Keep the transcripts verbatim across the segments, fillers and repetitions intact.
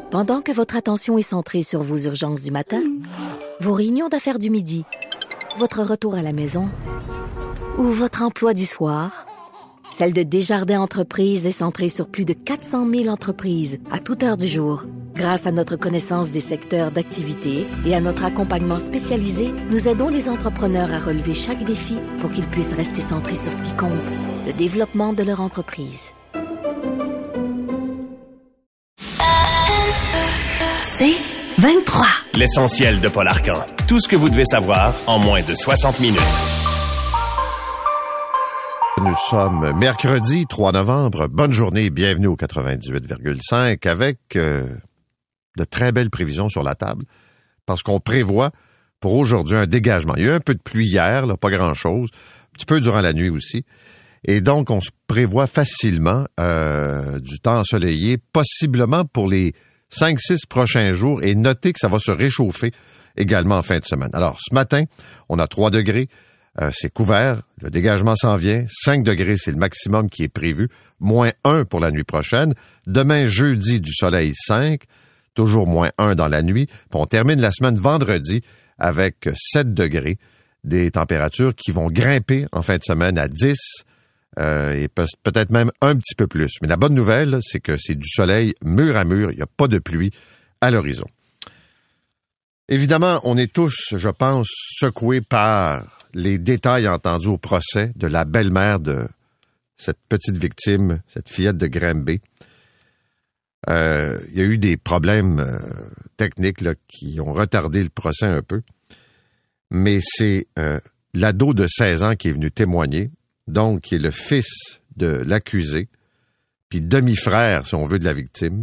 Pendant que votre attention est centrée sur vos urgences du matin, vos réunions d'affaires du midi, votre retour à la maison ou votre emploi du soir, celle de Desjardins Entreprises est centrée sur plus de quatre cent mille entreprises à toute heure du jour. Grâce à notre connaissance des secteurs d'activité et à notre accompagnement spécialisé, nous aidons les entrepreneurs à relever chaque défi pour qu'ils puissent rester centrés sur ce qui compte, le développement de leur entreprise. C'est vingt-trois. L'essentiel de Paul Arcan. Tout ce que vous devez savoir en moins de soixante minutes. Nous sommes mercredi trois novembre. Bonne journée et bienvenue au quatre-vingt-dix-huit virgule cinq avec euh, de très belles prévisions sur la table parce qu'on prévoit pour aujourd'hui un dégagement. Il y a eu un peu de pluie hier, là, pas grand-chose, un petit peu durant la nuit aussi. Et donc, on se prévoit facilement euh, du temps ensoleillé, possiblement pour les cinq six prochains jours. Et notez que ça va se réchauffer également en fin de semaine. Alors, ce matin, on a trois degrés. Euh, c'est couvert, le dégagement s'en vient, cinq degrés, c'est le maximum qui est prévu, moins un pour la nuit prochaine. Demain, jeudi, du soleil cinq, toujours moins un dans la nuit. Puis on termine la semaine vendredi avec sept degrés, des températures qui vont grimper en fin de semaine à dix, euh, et pe- peut-être même un petit peu plus. Mais la bonne nouvelle, c'est que c'est du soleil mur à mur, il n'y a pas de pluie à l'horizon. Évidemment, on est tous, je pense, secoués par les détails entendus au procès de la belle-mère de cette petite victime, cette fillette de Granby. Euh, il y a eu des problèmes euh, techniques là, qui ont retardé le procès un peu, mais c'est euh, l'ado de seize ans qui est venu témoigner, donc qui est le fils de l'accusé, puis demi-frère, si on veut, de la victime.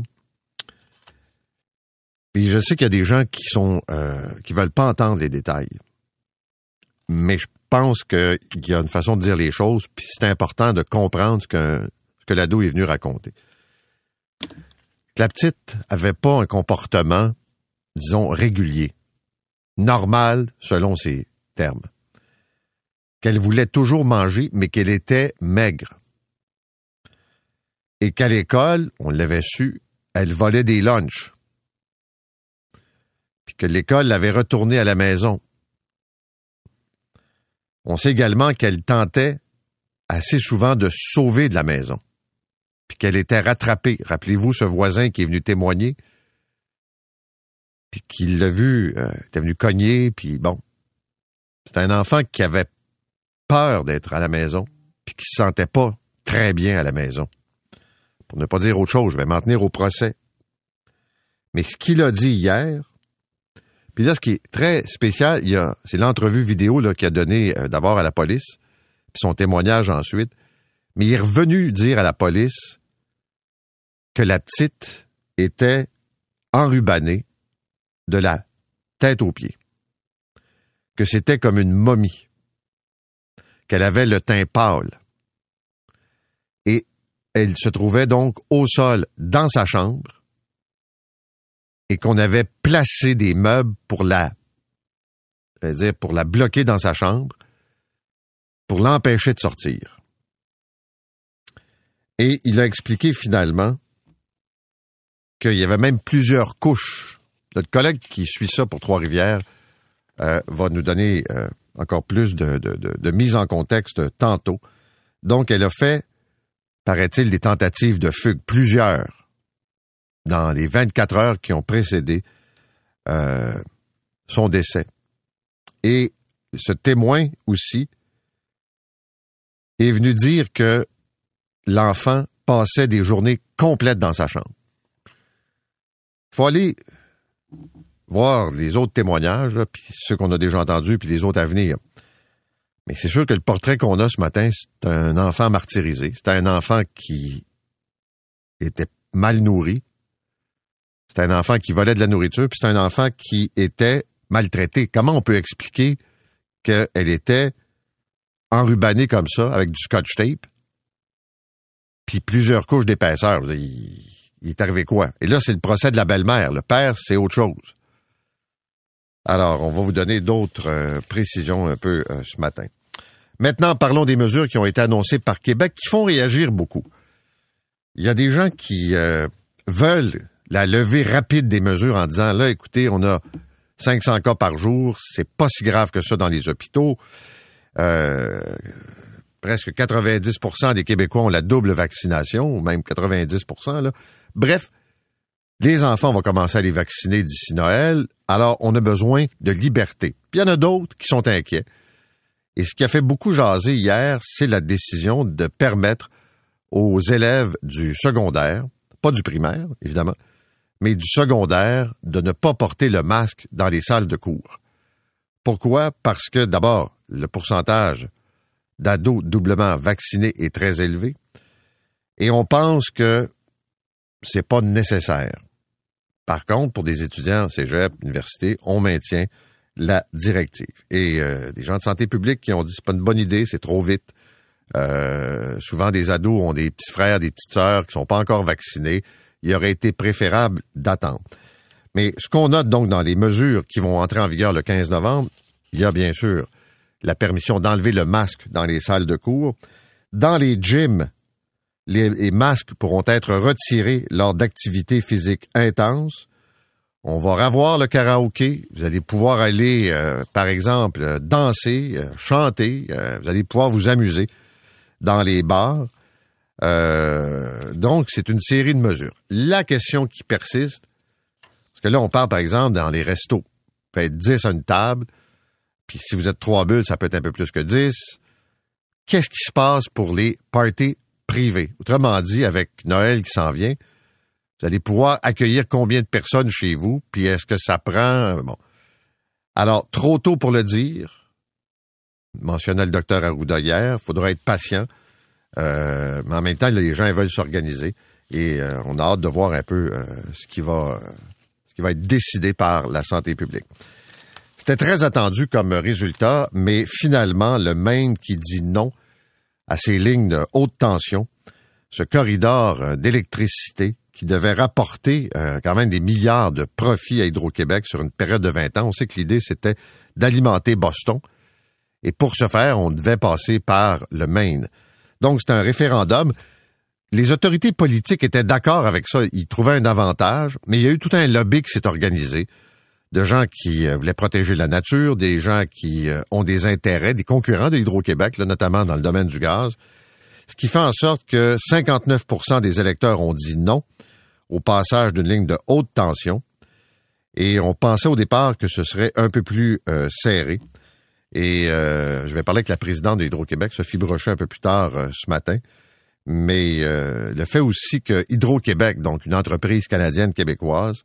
Puis je sais qu'il y a des gens qui sont euh, qui veulent pas entendre les détails. Mais je pense qu'il y a une façon de dire les choses, puis c'est important de comprendre ce que, ce que l'ado est venu raconter. La petite avait pas un comportement, disons, régulier, normal selon ses termes. Qu'elle voulait toujours manger, mais qu'elle était maigre. Et qu'à l'école, on l'avait su, elle volait des lunchs. Puis que l'école l'avait retournée à la maison. On sait également qu'elle tentait assez souvent de se sauver de la maison, puis qu'elle était rattrapée. Rappelez-vous ce voisin qui est venu témoigner, puis qui l'a vu, euh, était venu cogner, puis bon. C'était un enfant qui avait peur d'être à la maison, puis qui se sentait pas très bien à la maison. Pour ne pas dire autre chose, je vais m'en tenir au procès. Mais ce qu'il a dit hier, puis là, ce qui est très spécial, il y a, c'est l'entrevue vidéo là, qu'il a donnée euh, d'abord à la police, puis son témoignage ensuite. Mais il est revenu dire à la police que la petite était enrubannée de la tête aux pieds. Que c'était comme une momie. Qu'elle avait le teint pâle. Et elle se trouvait donc au sol dans sa chambre, et qu'on avait placé des meubles pour la, c'est-à-dire pour la bloquer dans sa chambre, pour l'empêcher de sortir. Et il a expliqué finalement qu'il y avait même plusieurs couches. Notre collègue qui suit ça pour Trois-Rivières euh, va nous donner euh, encore plus de, de, de, de mise en contexte tantôt. Donc, elle a fait, paraît-il, des tentatives de fugue, plusieurs, dans les vingt-quatre heures qui ont précédé euh, son décès. Et ce témoin aussi est venu dire que l'enfant passait des journées complètes dans sa chambre. Il faut aller voir les autres témoignages, là, puis ceux qu'on a déjà entendus, puis les autres à venir. Mais c'est sûr que le portrait qu'on a ce matin, c'est un enfant martyrisé. C'est un enfant qui était mal nourri. C'est un enfant qui volait de la nourriture, puis c'est un enfant qui était maltraité. Comment on peut expliquer qu'elle était enrubannée comme ça, avec du scotch tape, puis plusieurs couches d'épaisseur? Il, il est arrivé quoi? Et là, c'est le procès de la belle-mère. Le père, c'est autre chose. Alors, on va vous donner d'autres euh, précisions un peu euh, ce matin. Maintenant, parlons des mesures qui ont été annoncées par Québec, qui font réagir beaucoup. Il y a des gens qui euh, veulent la levée rapide des mesures en disant, là, écoutez, on a cinq cents cas par jour, c'est pas si grave que ça dans les hôpitaux. Euh, presque quatre-vingt-dix pour cent des Québécois ont la double vaccination, ou même quatre-vingt-dix pour cent, là. Bref, les enfants vont commencer à les vacciner d'ici Noël, alors on a besoin de liberté. Puis il y en a d'autres qui sont inquiets. Et ce qui a fait beaucoup jaser hier, c'est la décision de permettre aux élèves du secondaire, pas du primaire, évidemment, mais du secondaire, de ne pas porter le masque dans les salles de cours. Pourquoi? Parce que, d'abord, le pourcentage d'ados doublement vaccinés est très élevé et on pense que c'est pas nécessaire. Par contre, pour des étudiants cégep, université, on maintient la directive. Et euh, des gens de santé publique qui ont dit c'est pas une bonne idée, c'est trop vite. Euh, souvent, des ados ont des petits frères, des petites sœurs qui sont pas encore vaccinés. Il aurait été préférable d'attendre. Mais ce qu'on note donc dans les mesures qui vont entrer en vigueur le quinze novembre, il y a bien sûr la permission d'enlever le masque dans les salles de cours. Dans les gyms, les, les masques pourront être retirés lors d'activités physiques intenses. On va revoir le karaoké. Vous allez pouvoir aller, euh, par exemple, danser, euh, chanter. Euh, vous allez pouvoir vous amuser dans les bars. Euh, donc, c'est une série de mesures. La question qui persiste, parce que là, on parle, par exemple, dans les restos. Vous faites dix à une table, puis si vous êtes trois bulles, ça peut être un peu plus que dix. Qu'est-ce qui se passe pour les parties privées? Autrement dit, avec Noël qui s'en vient, vous allez pouvoir accueillir combien de personnes chez vous, puis est-ce que ça prend... Bon. Alors, trop tôt pour le dire, mentionnait le docteur Arruda hier, il faudra être patient. Euh, mais en même temps, là, les gens veulent s'organiser et euh, on a hâte de voir un peu euh, ce qui va euh, ce qui va être décidé par la santé publique. C'était très attendu comme résultat, mais finalement, le Maine qui dit non à ces lignes de haute tension, ce corridor euh, d'électricité qui devait rapporter euh, quand même des milliards de profits à Hydro-Québec sur une période de vingt ans. On sait que l'idée, c'était d'alimenter Boston. Et pour ce faire, on devait passer par le Maine. Donc, c'était un référendum. Les autorités politiques étaient d'accord avec ça. Ils trouvaient un avantage, mais il y a eu tout un lobby qui s'est organisé de gens qui euh, voulaient protéger la nature, des gens qui euh, ont des intérêts, des concurrents de Hydro-Québec, là, notamment dans le domaine du gaz, ce qui fait en sorte que cinquante-neuf pour cent des électeurs ont dit non au passage d'une ligne de haute tension. Et on pensait au départ que ce serait un peu plus euh, serré. Et euh, je vais parler avec la présidente de Hydro-Québec, Sophie Brochet, un peu plus tard euh, ce matin. Mais euh, le fait aussi que Hydro-Québec, donc une entreprise canadienne-québécoise,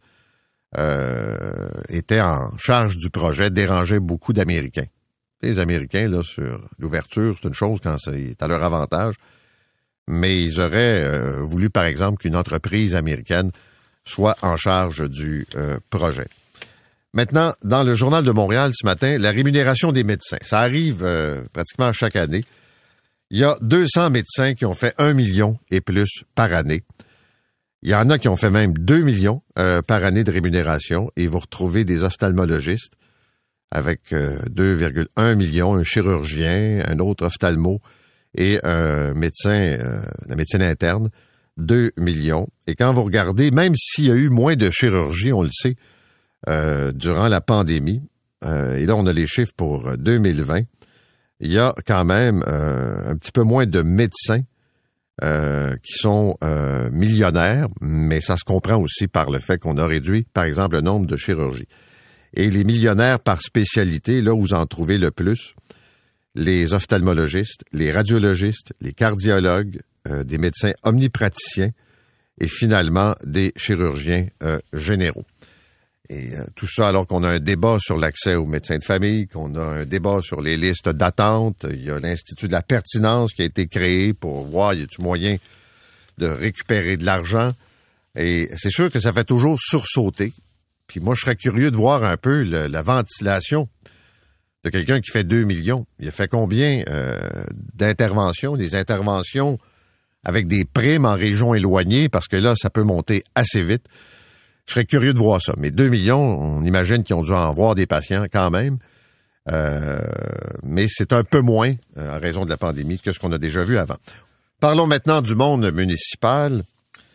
euh, était en charge du projet, dérangeait beaucoup d'Américains. Les Américains, là, sur l'ouverture, c'est une chose quand c'est à leur avantage. Mais ils auraient euh, voulu, par exemple, qu'une entreprise américaine soit en charge du euh, projet. Maintenant, dans le Journal de Montréal ce matin, la rémunération des médecins. Ça arrive euh, pratiquement chaque année. Il y a deux cents médecins qui ont fait un million et plus par année. Il y en a qui ont fait même deux millions euh, par année de rémunération. Et vous retrouvez des ophtalmologistes avec euh, deux virgule un millions, un chirurgien, un autre ophtalmo et un médecin, euh, la médecine interne, deux millions. Et quand vous regardez, même s'il y a eu moins de chirurgie, on le sait, Euh, durant la pandémie, euh, et là on a les chiffres pour deux mille vingt, il y a quand même euh, un petit peu moins de médecins euh, qui sont euh, millionnaires, mais ça se comprend aussi par le fait qu'on a réduit, par exemple, le nombre de chirurgies. Et les millionnaires par spécialité, là où vous en trouvez le plus, les ophtalmologistes, les radiologistes, les cardiologues, euh, des médecins omnipraticiens et finalement des chirurgiens euh, généraux. Et euh, tout ça alors qu'on a un débat sur l'accès aux médecins de famille, qu'on a un débat sur les listes d'attente. Il y a l'Institut de la pertinence qui a été créé pour voir, y a-t-il moyen de récupérer de l'argent. Et c'est sûr que ça fait toujours sursauter. Puis moi, je serais curieux de voir un peu le, la ventilation de quelqu'un qui fait deux millions. Il a fait combien euh, d'interventions, des interventions avec des primes en région éloignée, parce que là, ça peut monter assez vite. Je serais curieux de voir ça. Mais deux millions, on imagine qu'ils ont dû en voir des patients quand même. Euh, mais c'est un peu moins, euh, en raison de la pandémie, que ce qu'on a déjà vu avant. Parlons maintenant du monde municipal.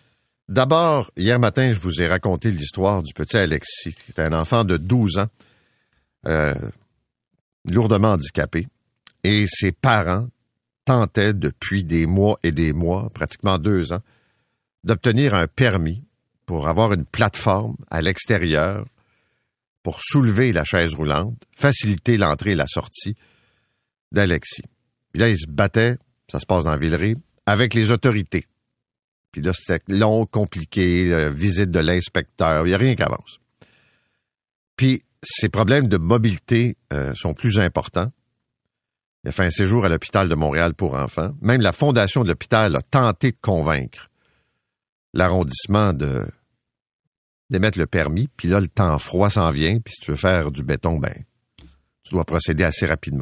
D'abord, hier matin, je vous ai raconté l'histoire du petit Alexis, qui était un enfant de douze ans, euh, lourdement handicapé, et ses parents tentaient depuis des mois et des mois, pratiquement deux ans, d'obtenir un permis pour avoir une plateforme à l'extérieur pour soulever la chaise roulante, faciliter l'entrée et la sortie d'Alexis. Puis là, ils se battaient, ça se passe dans Villeray, avec les autorités. Puis là, c'était long, compliqué, euh, visite de l'inspecteur, il n'y a rien qui avance. Puis, ces problèmes de mobilité euh, sont plus importants. Il a fait un séjour à l'hôpital de Montréal pour enfants. Même la fondation de l'hôpital a tenté de convaincre l'arrondissement de d'émettre le permis. Puis là, le temps froid s'en vient. Puis si tu veux faire du béton, ben, tu dois procéder assez rapidement.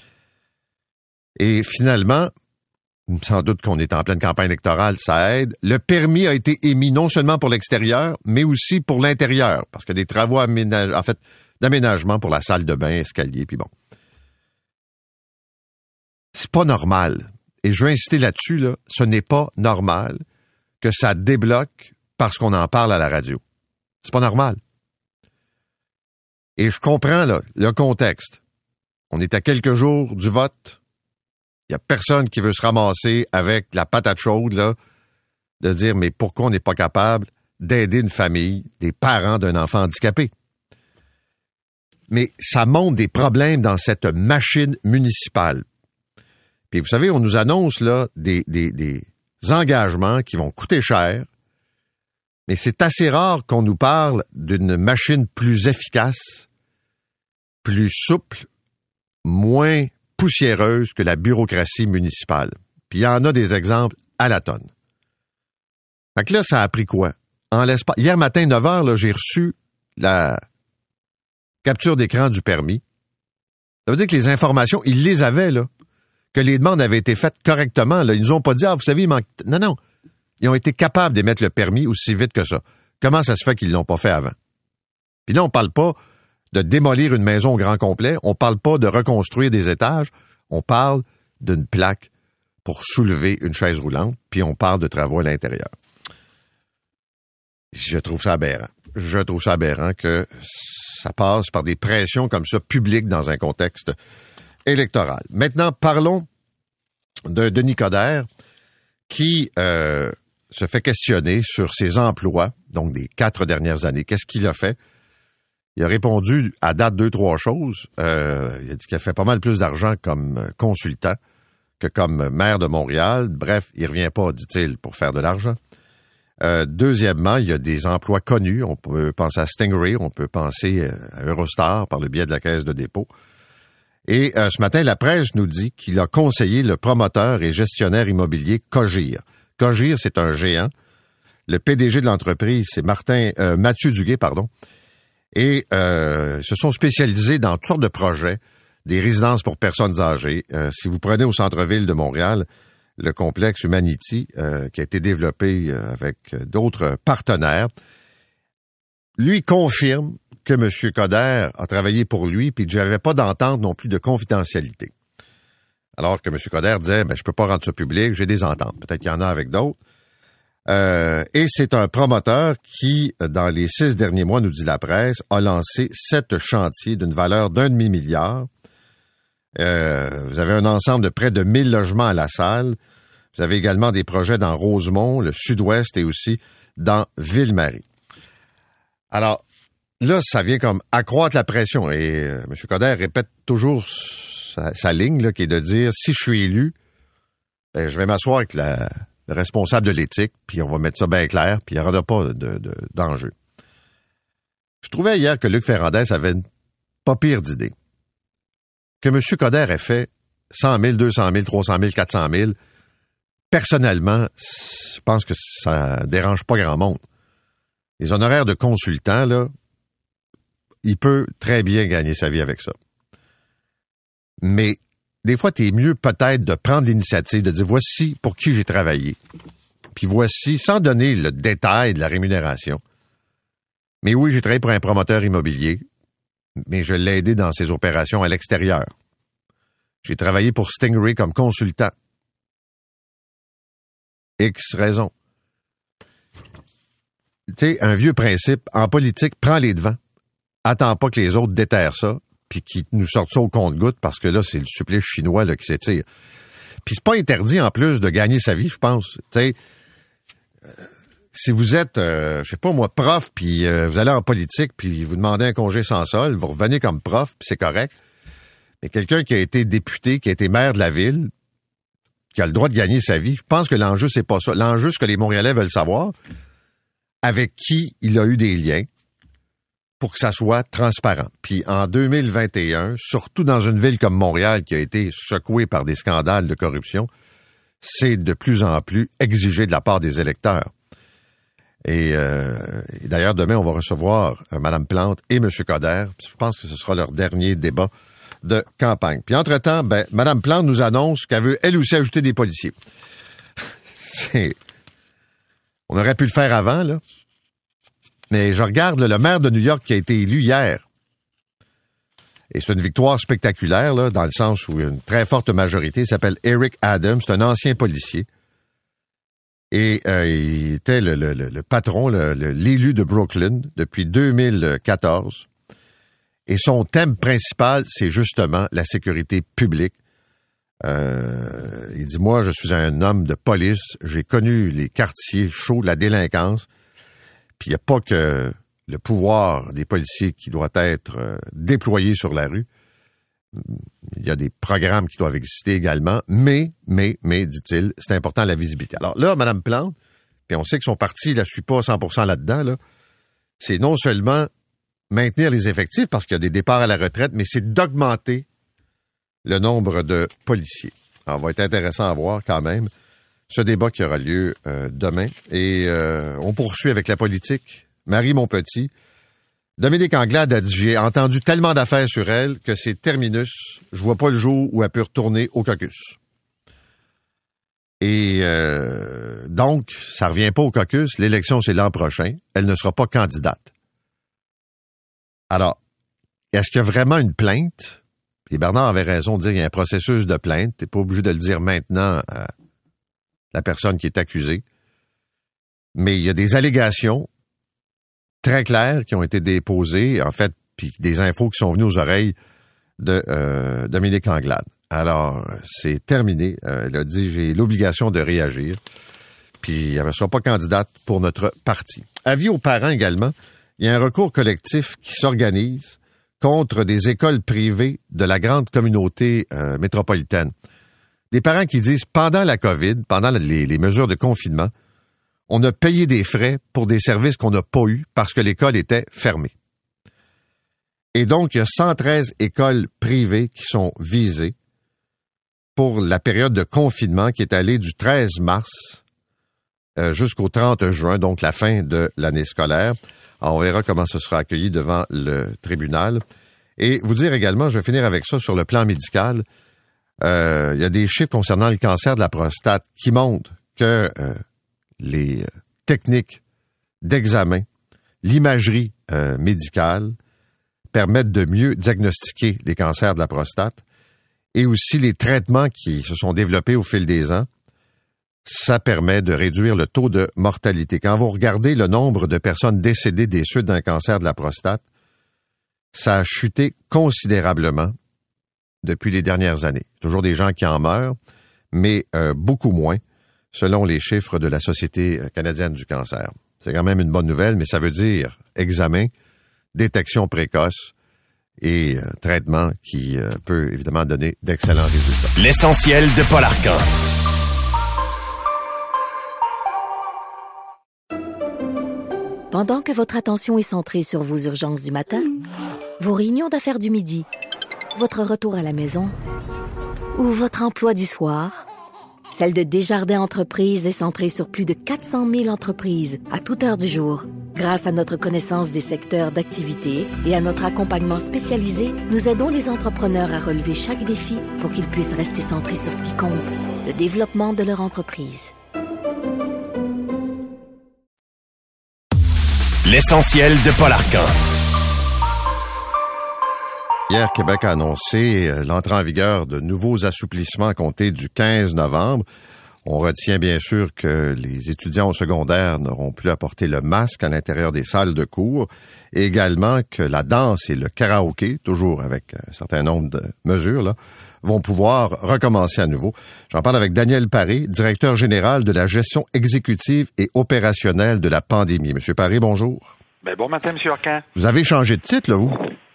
Et finalement, sans doute qu'on est en pleine campagne électorale, ça aide. Le permis a été émis non seulement pour l'extérieur, mais aussi pour l'intérieur, parce qu'il y a des travaux aménage... en fait, d'aménagement pour la salle de bain, escalier, puis bon. C'est pas normal. Et je veux insister là-dessus, là, ce n'est pas normal que ça débloque parce qu'on en parle à la radio. C'est pas normal. Et je comprends là, le contexte. On est à quelques jours du vote. Il n'y a personne qui veut se ramasser avec la patate chaude, là, de dire, mais pourquoi on n'est pas capable d'aider une famille, des parents d'un enfant handicapé? Mais ça montre des problèmes dans cette machine municipale. Puis vous savez, on nous annonce là des, des, des engagements qui vont coûter cher, mais c'est assez rare qu'on nous parle d'une machine plus efficace, plus souple, moins poussiéreuse que la bureaucratie municipale. Puis il y en a des exemples à la tonne. Fait que là, ça a pris quoi? En l'espace... Hier matin, neuf heures, là, j'ai reçu la capture d'écran du permis. Ça veut dire que les informations, ils les avaient, là. Que les demandes avaient été faites correctement, là. Ils nous ont pas dit, ah, vous savez, il manque... Non, non. Ils ont été capables d'émettre le permis aussi vite que ça. Comment ça se fait qu'ils l'ont pas fait avant? Puis là, on parle pas de démolir une maison au grand complet. On parle pas de reconstruire des étages. On parle d'une plaque pour soulever une chaise roulante. Puis on parle de travaux à l'intérieur. Je trouve ça aberrant. Je trouve ça aberrant que ça passe par des pressions comme ça publiques dans un contexte électoral. Maintenant, parlons de Denis Coderre qui euh, se fait questionner sur ses emplois, donc des quatre dernières années. Qu'est-ce qu'il a fait? Il a répondu à date deux, trois choses. Euh, il a dit qu'il a fait pas mal plus d'argent comme consultant que comme maire de Montréal. Bref, il revient pas, dit-il, pour faire de l'argent. Euh, deuxièmement, il y a des emplois connus. On peut penser à Stingray, on peut penser à Eurostar par le biais de la Caisse de dépôt. Et euh, ce matin, la presse nous dit qu'il a conseillé le promoteur et gestionnaire immobilier Cogir. Cogir, c'est un géant. Le P D G de l'entreprise, c'est Martin euh, Mathieu Duguay, pardon. Et euh, se sont spécialisés dans toutes sortes de projets, des résidences pour personnes âgées. Euh, si vous prenez au centre-ville de Montréal, le complexe Humanity, euh, qui a été développé euh, avec d'autres partenaires, lui confirme que M. Coderre a travaillé pour lui, puis que j'avais pas d'entente non plus de confidentialité. Alors que M. Coderre disait, ben, je peux pas rendre ça public, j'ai des ententes. Peut-être qu'il y en a avec d'autres. Euh, et c'est un promoteur qui, dans les six derniers mois, nous dit la presse, a lancé sept chantiers d'une valeur d'un demi-milliard. Euh, vous avez un ensemble de près de mille logements à La Salle. Vous avez également des projets dans Rosemont, le Sud-Ouest et aussi dans Ville-Marie. Alors, là, ça vient comme accroître la pression. Et euh, M. Coderre répète toujours sa, sa ligne, là, qui est de dire, si je suis élu, ben, je vais m'asseoir avec la... le responsable de l'éthique, puis on va mettre ça bien clair, puis il n'y aura pas de, de, d'enjeu. Je trouvais hier que Luc Ferrandez avait une pas pire d'idée. Que M. Coderre ait fait cent mille, deux cent mille, trois cent mille, quatre cent mille, personnellement, je pense que ça dérange pas grand monde. Les honoraires de consultant, là, il peut très bien gagner sa vie avec ça. Mais des fois, t'es mieux peut-être de prendre l'initiative, de dire voici pour qui j'ai travaillé. Puis voici, sans donner le détail de la rémunération. Mais oui, j'ai travaillé pour un promoteur immobilier, mais je l'ai aidé dans ses opérations à l'extérieur. J'ai travaillé pour Stingray comme consultant. X raison. tu sais, un vieux principe, en politique, prends les devants. Attends pas que les autres déterrent ça, puis qu'ils nous sortent ça au compte-gouttes, parce que là, c'est le supplice chinois là, qui s'étire. Puis c'est pas interdit, en plus, de gagner sa vie, je pense. Tu sais, euh, si vous êtes, euh, je sais pas moi, prof, puis euh, vous allez en politique, puis vous demandez un congé sans solde, vous revenez comme prof, puis c'est correct. Mais quelqu'un qui a été député, qui a été maire de la ville, qui a le droit de gagner sa vie, je pense que l'enjeu, c'est pas ça. L'enjeu, ce que les Montréalais veulent savoir, avec qui il a eu des liens pour que ça soit transparent. Puis en deux mille vingt et un, surtout dans une ville comme Montréal qui a été secouée par des scandales de corruption, c'est de plus en plus exigé de la part des électeurs. Et, euh, et d'ailleurs, demain, on va recevoir euh, Mme Plante et M. Coderre. Je pense que ce sera leur dernier débat de campagne. Puis entre-temps, ben, Mme Plante nous annonce qu'elle veut elle aussi ajouter des policiers. c'est... On aurait pu le faire avant, là. Mais je regarde là, le maire de New York qui a été élu hier. Et c'est une victoire spectaculaire, là, dans le sens où une très forte majorité. Il s'appelle Eric Adams, c'est un ancien policier. Et euh, il était le, le, le patron, le, le, l'élu de Brooklyn depuis deux mille quatorze. Et son thème principal, c'est justement la sécurité publique. Euh, il dit, moi, je suis un homme de police. J'ai connu les quartiers chauds de la délinquance. Puis il n'y a pas que le pouvoir des policiers qui doit être euh, déployé sur la rue. Il y a des programmes qui doivent exister également, mais, mais, mais, dit-il, c'est important la visibilité. Alors là, Mme Plante, puis on sait que son parti ne la suit pas cent pour cent là-dedans, là, c'est non seulement maintenir les effectifs, parce qu'il y a des départs à la retraite, mais c'est d'augmenter le nombre de policiers. Alors, ça va être intéressant à voir quand même ce débat qui aura lieu euh, demain. Et euh, on poursuit avec la politique. Marie Montpetit, Dominique Anglade a dit, j'ai entendu tellement d'affaires sur elle que c'est terminus. Je vois pas le jour où elle peut retourner au caucus. Et euh, donc, ça revient pas au caucus. L'élection, c'est l'an prochain. Elle ne sera pas candidate. Alors, est-ce qu'il y a vraiment une plainte? Et Bernard avait raison de dire qu'il y a un processus de plainte. T'es pas obligé de le dire maintenant à la personne qui est accusée. Mais il y a des allégations très claires qui ont été déposées, en fait, puis des infos qui sont venues aux oreilles de euh, Dominique Anglade. Alors, c'est terminé. Euh, elle a dit, j'ai l'obligation de réagir. Puis, elle ne sera pas candidate pour notre parti. Avis aux parents également, il y a un recours collectif qui s'organise contre des écoles privées de la grande communauté euh, métropolitaine. Des parents qui disent, pendant la COVID, pendant les, les mesures de confinement, on a payé des frais pour des services qu'on n'a pas eus parce que l'école était fermée. Et donc, il y a cent treize écoles privées qui sont visées pour la période de confinement qui est allée du treize mars euh, jusqu'au trente juin, donc la fin de l'année scolaire. Alors, on verra comment ce sera accueilli devant le tribunal. Et vous dire également, je vais finir avec ça sur le plan médical, euh, il y a des chiffres concernant le cancer de la prostate qui montrent que euh, les techniques d'examen, l'imagerie euh, médicale permettent de mieux diagnostiquer les cancers de la prostate et aussi les traitements qui se sont développés au fil des ans. Ça permet de réduire le taux de mortalité. Quand vous regardez le nombre de personnes décédées des suites d'un cancer de la prostate, ça a chuté considérablement depuis les dernières années. Toujours des gens qui en meurent, mais euh, beaucoup moins selon les chiffres de la Société canadienne du cancer. C'est quand même une bonne nouvelle, mais ça veut dire examen, détection précoce et euh, traitement qui euh, peut évidemment donner d'excellents résultats. L'essentiel de Paul Arcan. Pendant que votre attention est centrée sur vos urgences du matin, vos réunions d'affaires du midi, votre retour à la maison ou votre emploi du soir, celle de Desjardins Entreprises est centrée sur plus de quatre cent mille entreprises à toute heure du jour. Grâce à notre connaissance des secteurs d'activité et à notre accompagnement spécialisé, nous aidons les entrepreneurs à relever chaque défi pour qu'ils puissent rester centrés sur ce qui compte, le développement de leur entreprise. L'essentiel de Paul Arcan. Hier, Québec a annoncé l'entrée en vigueur de nouveaux assouplissements à compter du quinze novembre. On retient bien sûr que les étudiants au secondaire n'auront plus à porter le masque à l'intérieur des salles de cours, et également que la danse et le karaoké, toujours avec un certain nombre de mesures, là, vont pouvoir recommencer à nouveau. J'en parle avec Daniel Paré, directeur général de la gestion exécutive et opérationnelle de la pandémie. Monsieur Paré, bonjour. Ben, bon matin, M. Arcan. Vous avez changé de titre, là, vous?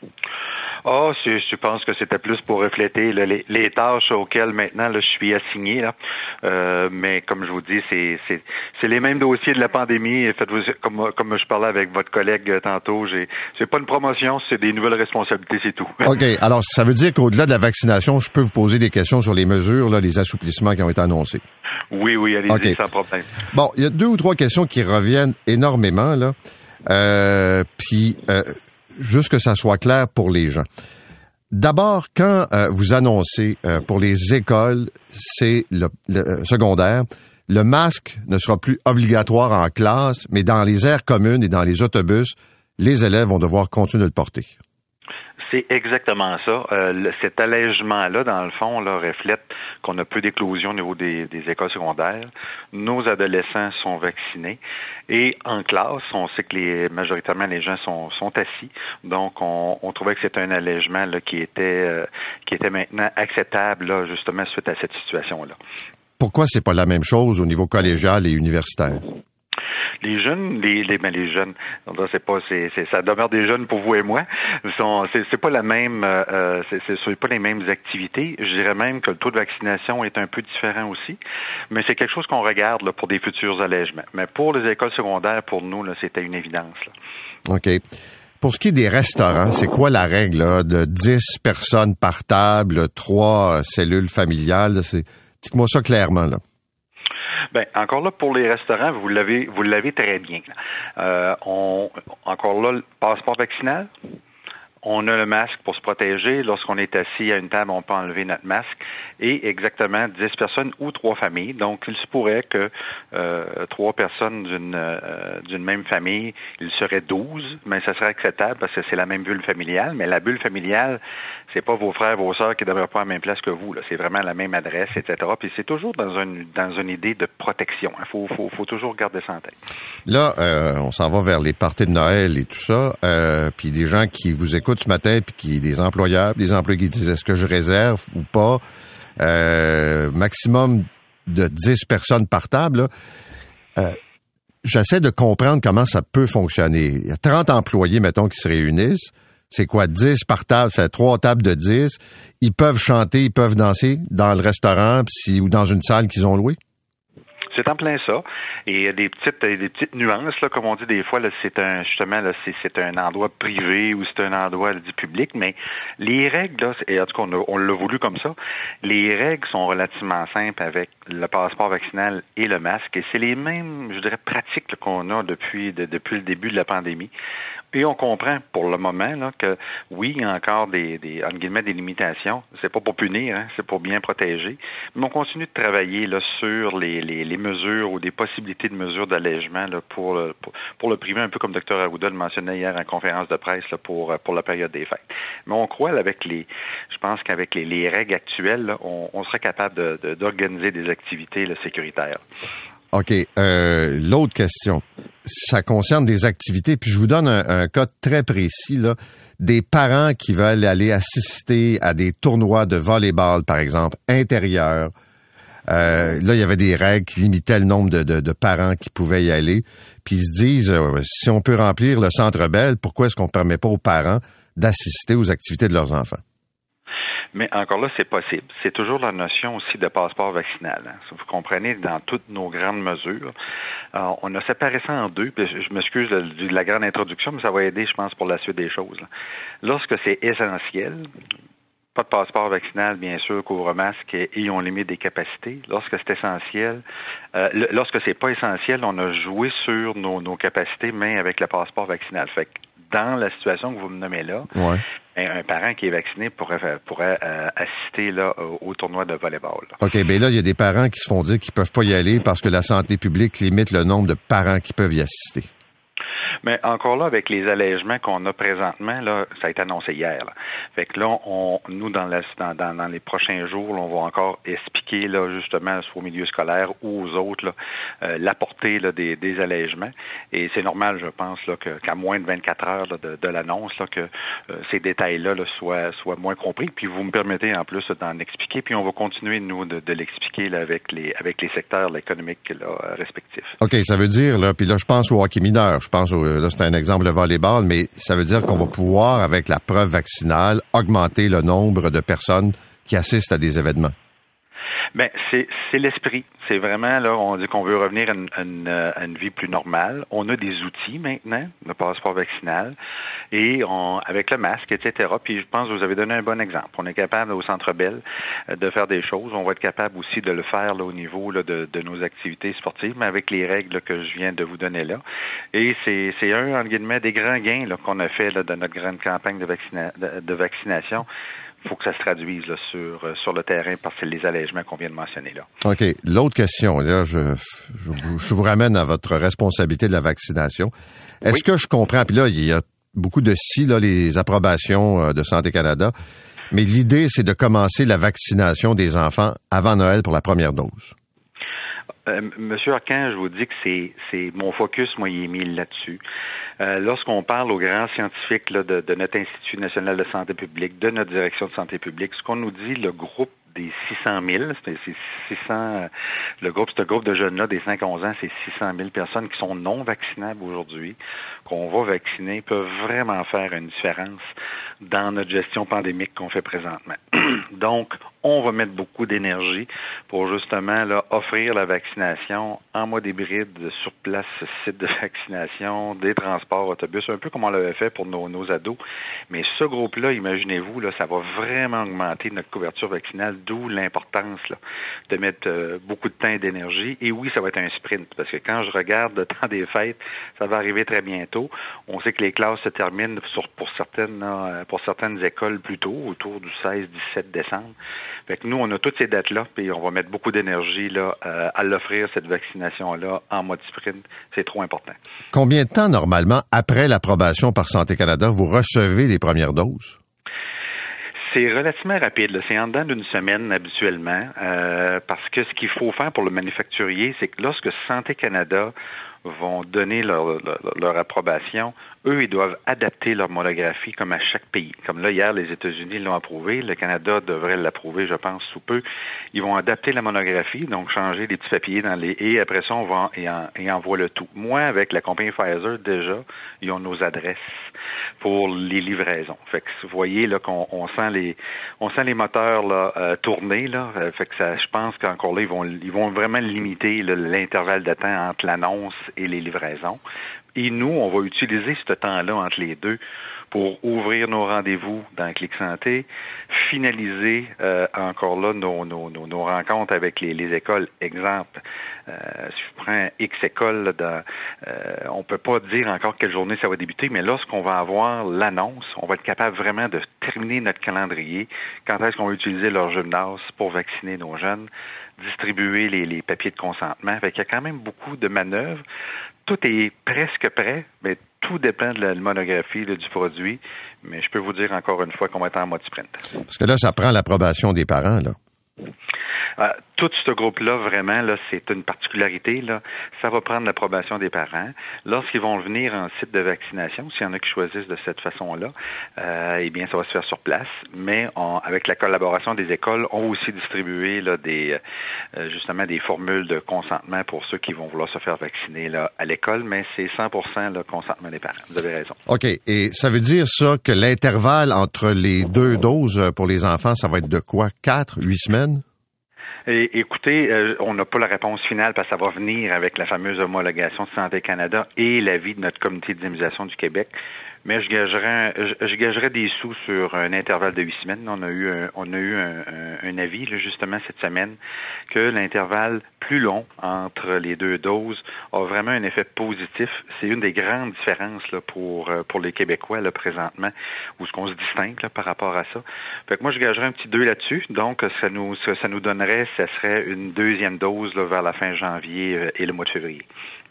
Ah, oh, je pense que c'était plus pour refléter là, les, les tâches auxquelles maintenant là, je suis assigné. Là. Euh, mais comme je vous dis, c'est, c'est, c'est les mêmes dossiers de la pandémie. Faites-vous comme, comme je parlais avec votre collègue tantôt, j'ai, c'est pas une promotion, c'est des nouvelles responsabilités, c'est tout. OK. Alors, ça veut dire qu'au-delà de la vaccination, je peux vous poser des questions sur les mesures, là, les assouplissements qui ont été annoncés. Oui, oui, allez-y, okay. Sans problème. Bon, il y a deux ou trois questions qui reviennent énormément, là. Euh, puis, euh, juste que ça soit clair pour les gens. D'abord, quand euh, vous annoncez euh, pour les écoles, c'est le, le euh, secondaire, le masque ne sera plus obligatoire en classe, mais dans les aires communes et dans les autobus, les élèves vont devoir continuer de le porter. C'est exactement ça. Euh, le, cet allègement-là, dans le fond, là, reflète qu'on a peu d'éclosion au niveau des, des écoles secondaires. Nos adolescents sont vaccinés. Et en classe, on sait que les, majoritairement les gens sont, sont assis. Donc, on, on trouvait que c'était un allègement là, qui était euh, qui était maintenant acceptable, là, justement, suite à cette situation-là. Pourquoi c'est pas la même chose au niveau collégial et universitaire? Les jeunes, les, les, ben les jeunes, c'est pas, c'est, c'est, ça demeure des jeunes pour vous et moi. Sont, c'est, c'est pas la même, euh, c'est, c'est, c'est pas les mêmes activités. Je dirais même que le taux de vaccination est un peu différent aussi, mais c'est quelque chose qu'on regarde là, pour des futurs allègements. Mais pour les écoles secondaires, pour nous, là, c'était une évidence. Là. OK. Pour ce qui est des restaurants, c'est quoi la règle là, de dix personnes par table, trois cellules familiales? C'est... Dites-moi ça clairement, là. Ben encore là pour les restaurants, vous l'avez vous l'avez très bien. Euh, on encore là le passeport vaccinal. On a le masque pour se protéger. Lorsqu'on est assis à une table, on peut enlever notre masque. Et exactement dix personnes ou trois familles. Donc, il se pourrait que euh, trois personnes d'une euh, d'une même famille, il serait douze, mais ça serait acceptable parce que c'est la même bulle familiale. Mais la bulle familiale, c'est pas vos frères, vos sœurs qui ne demeurent pas à la même place que vous. Là. C'est vraiment la même adresse, et cetera. Puis c'est toujours dans une dans une idée de protection. Il faut, faut, faut toujours garder ça en tête. Là, euh, on s'en va vers les parties de Noël et tout ça. Euh, puis des gens qui vous écoutent ce matin, puis qui des employeurs, des employés qui disent est-ce que je réserve ou pas, euh, maximum de dix personnes par table, là. Euh, j'essaie de comprendre comment ça peut fonctionner. Il y a trente employés, mettons, qui se réunissent. C'est quoi, dix par table, ça fait trois tables de dix. Ils peuvent chanter, ils peuvent danser dans le restaurant si, ou dans une salle qu'ils ont louée? C'est en plein ça. Et des petites des petites nuances, là, comme on dit des fois, là, c'est un justement là, c'est, c'est un endroit privé ou c'est un endroit là, du public, mais les règles, là, et en tout cas on, a, on l'a voulu comme ça, les règles sont relativement simples avec le passeport vaccinal et le masque, et c'est les mêmes, je dirais, pratiques là, qu'on a depuis de, depuis le début de la pandémie. Et on comprend pour le moment là, que oui, il y a encore des, des, entre guillemets, des limitations. C'est pas pour punir, hein, c'est pour bien protéger. Mais on continue de travailler là, sur les, les, les mesures ou des possibilités de mesures d'allègement là, pour, le, pour, pour le privé, un peu comme Dr Arruda le mentionnait hier en conférence de presse là, pour, pour la période des fêtes. Mais on croit là, avec les, je pense qu'avec les, les règles actuelles, là, on, on serait capable de, de, d'organiser des activités là, sécuritaires. OK. Euh, l'autre question, ça concerne des activités, puis je vous donne un, un cas très précis, là, des parents qui veulent aller assister à des tournois de volleyball, par exemple, intérieurs. Euh, là, il y avait des règles qui limitaient le nombre de, de, de parents qui pouvaient y aller. Puis ils se disent, euh, si on peut remplir le Centre Bell, pourquoi est-ce qu'on ne permet pas aux parents d'assister aux activités de leurs enfants? Mais encore là, c'est possible. C'est toujours la notion aussi de passeport vaccinal. Hein. Vous comprenez, dans toutes nos grandes mesures, alors, on a séparé ça en deux. Puis je m'excuse de, de la grande introduction, mais ça va aider, je pense, pour la suite des choses. Là. Lorsque c'est essentiel, pas de passeport vaccinal, bien sûr, couvre-masque et on limite des capacités. Lorsque c'est essentiel, euh, le, lorsque c'est pas essentiel, on a joué sur nos, nos capacités, mais avec le passeport vaccinal. Fait que dans la situation que vous me nommez là, ouais. un parent qui est vacciné pourrait, pourrait euh, assister là, au, au tournoi de volleyball. Là. OK, bien là, il y a des parents qui se font dire qu'ils peuvent pas y aller parce que la santé publique limite le nombre de parents qui peuvent y assister. Mais encore là, avec les allègements qu'on a présentement, là, ça a été annoncé hier. Là. Fait que là, on, nous, dans, la, dans, dans, dans les prochains jours, là, on va encore expliquer expliquer là, justement, soit au milieu scolaire ou aux autres, là, euh, la portée là, des, des allègements. Et c'est normal, je pense, là, que, qu'à moins de vingt-quatre heures là, de, de l'annonce, là, que euh, ces détails-là là, soient, soient moins compris. Puis vous me permettez en plus d'en expliquer, puis on va continuer, nous, de, de l'expliquer là, avec les avec les secteurs là, économiques là, respectifs. OK, ça veut dire, là, puis là, je pense au hockey mineur, je pense, au, là, c'est un exemple de volleyball, mais ça veut dire qu'on va pouvoir, avec la preuve vaccinale, augmenter le nombre de personnes qui assistent à des événements. Ben c'est c'est l'esprit. C'est vraiment là, on dit qu'on veut revenir à une, à une, à une vie plus normale. On a des outils maintenant, le passeport vaccinal, et on avec le masque, et cetera. Puis je pense que vous avez donné un bon exemple. On est capable au Centre Bell de faire des choses. On va être capable aussi de le faire là au niveau là, de, de nos activités sportives, mais avec les règles là, que je viens de vous donner là. Et c'est c'est un entre guillemets des grands gains là, qu'on a fait là, de notre grande campagne de, vaccina, de, de vaccination. Il faut que ça se traduise là, sur sur le terrain par les allègements qu'on vient de mentionner là. OK. L'autre question, là, je, je, vous, je vous ramène à votre responsabilité de la vaccination. Est-ce oui. que je comprends, puis là, il y a beaucoup de si, là, les approbations de Santé Canada, mais l'idée, c'est de commencer la vaccination des enfants avant Noël pour la première dose. Euh, Monsieur Arcan, je vous dis que c'est c'est mon focus, moi, il est mis là-dessus. Euh, lorsqu'on parle aux grands scientifiques là, de, de notre Institut national de santé publique, de notre direction de santé publique, ce qu'on nous dit, le groupe des six cent mille, c'est, c'est six cents, le groupe, ce groupe de jeunes-là, des cinq à onze ans, c'est six cent mille personnes qui sont non vaccinables aujourd'hui, qu'on va vacciner, peuvent vraiment faire une différence dans notre gestion pandémique qu'on fait présentement. Donc, on va mettre beaucoup d'énergie pour justement là offrir la vaccination en mode hybride sur place, site de vaccination, des transports autobus, un peu comme on l'avait fait pour nos, nos ados. Mais ce groupe-là, imaginez-vous, là, ça va vraiment augmenter notre couverture vaccinale, d'où l'importance là, de mettre euh, beaucoup de temps et d'énergie. Et oui, ça va être un sprint, parce que quand je regarde le temps des fêtes, ça va arriver très bientôt. On sait que les classes se terminent sur, pour certaines là, pour certaines écoles plus tôt, autour du seize dix-sept décembre. Fait que nous, on a toutes ces dates-là, puis on va mettre beaucoup d'énergie là euh, à l'offrir, cette vaccination-là, en mode sprint. C'est trop important. Combien de temps, normalement, après l'approbation par Santé Canada, vous recevez les premières doses? C'est relativement rapide. Là. C'est en dedans d'une semaine habituellement, euh, parce que ce qu'il faut faire pour le manufacturier, c'est que lorsque Santé Canada vont donner leur, leur, leur approbation, eux, ils doivent adapter leur monographie comme à chaque pays. Comme là, hier, les États-Unis l'ont approuvé. Le Canada devrait l'approuver, je pense, sous peu. Ils vont adapter la monographie, donc changer les petits papiers dans les... Et après ça, on va et, en, et envoie le tout. Moi, avec la compagnie Pfizer, déjà, ils ont nos adresses pour les livraisons. Fait que vous voyez là qu'on on sent les on sent les moteurs là euh, tourner là. Fait que ça, je pense qu'encore là, ils vont ils vont vraiment limiter là, l'intervalle de temps entre l'annonce et les livraisons. Et nous, on va utiliser ce temps-là entre les deux pour ouvrir nos rendez-vous dans Clic Santé, finaliser euh, encore là nos, nos, nos, nos rencontres avec les, les écoles. Exemple, euh, si je prends X école, là, dans, euh, on peut pas dire encore quelle journée ça va débuter, mais lorsqu'on va avoir l'annonce, on va être capable vraiment de terminer notre calendrier. Quand est-ce qu'on va utiliser leur gymnase pour vacciner nos jeunes, distribuer les, les papiers de consentement. Fait qu'il y a quand même beaucoup de manœuvres. Tout est presque prêt, mais tout dépend de la monographie là, du produit. Mais je peux vous dire encore une fois qu'on va être en mode sprint. Parce que là, ça prend l'approbation des parents, là. Euh, tout ce groupe-là, vraiment, là, c'est une particularité. Là, ça va prendre l'approbation des parents. Lorsqu'ils vont venir en site de vaccination, s'il y en a qui choisissent de cette façon-là, euh, eh bien, ça va se faire sur place. Mais on, avec la collaboration des écoles, on va aussi distribuer là, des, euh, justement des formules de consentement pour ceux qui vont vouloir se faire vacciner là, à l'école. Mais c'est cent pour cent le consentement des parents. Vous avez raison. OK. Et ça veut dire ça que l'intervalle entre les deux doses pour les enfants, ça va être de quoi? Quatre, huit semaines? Et, écoutez, euh, on n'a pas la réponse finale parce que ça va venir avec la fameuse homologation de Santé Canada et l'avis de notre comité d'immunisation du Québec. Mais je gagerais, je, je gagerais des sous sur un intervalle de huit semaines. On a eu un, on a eu un, un, un avis là, justement cette semaine que l'intervalle plus long entre les deux doses a vraiment un effet positif. C'est une des grandes différences là, pour pour les Québécois là, présentement, où ce qu'on se distingue là, par rapport à ça. Fait que moi, je gagerais un petit deux là-dessus. Donc, ça nous ça, ça nous donnerait, ça serait une deuxième dose là, vers la fin janvier euh, et le mois de février.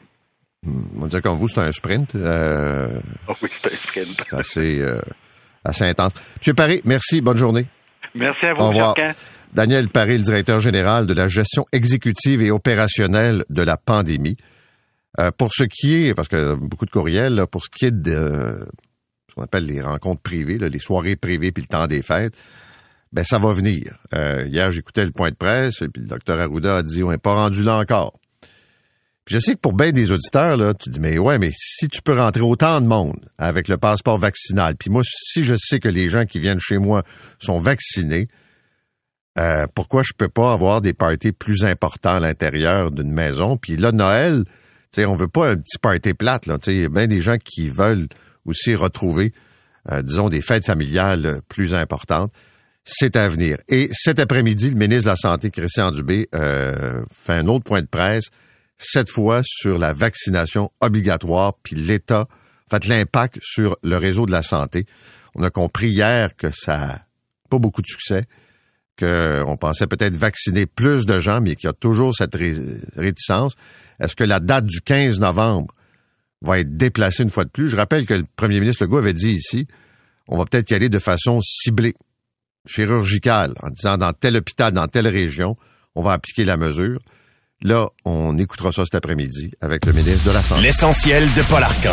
On va dire comme vous, c'est un sprint. Euh, oh oui, c'est un sprint. assez, euh, assez intense. Monsieur Paré, merci. Bonne journée. Merci à vous, Au revoir. Jacques. Daniel Paré, le directeur général de la gestion exécutive et opérationnelle de la pandémie. Euh, pour ce qui est, parce que beaucoup de courriels, là, pour ce qui est de euh, ce qu'on appelle les rencontres privées, là, les soirées privées puis le temps des fêtes, ben ça va venir. Euh, hier, j'écoutais le point de presse, et puis le docteur Arruda a dit on n'est pas rendu là encore. Puis je sais que pour bien des auditeurs, là, tu dis mais ouais, mais si tu peux rentrer autant de monde avec le passeport vaccinal, puis moi, si je sais que les gens qui viennent chez moi sont vaccinés, euh, pourquoi je peux pas avoir des parties plus importants à l'intérieur d'une maison? Puis là, Noël, tu sais, on veut pas un petit party plate, là. Tu sais, il y a bien des gens qui veulent aussi retrouver, euh, disons, des fêtes familiales plus importantes. C'est à venir. Et cet après-midi, le ministre de la Santé, Christian Dubé, euh, fait un autre point de presse, cette fois sur la vaccination obligatoire, puis l'État, en fait, l'impact sur le réseau de la santé. On a compris hier que ça n'a pas beaucoup de succès, qu'on pensait peut-être vacciner plus de gens, mais qu'il y a toujours cette ré- réticence. Est-ce que la date du quinze novembre va être déplacée une fois de plus? Je rappelle que le premier ministre Legault avait dit ici, on va peut-être y aller de façon ciblée, chirurgicale, en disant dans tel hôpital, dans telle région, on va appliquer la mesure. Là, on écoutera ça cet après-midi avec le ministre de la Santé. L'essentiel de Paul Arcan.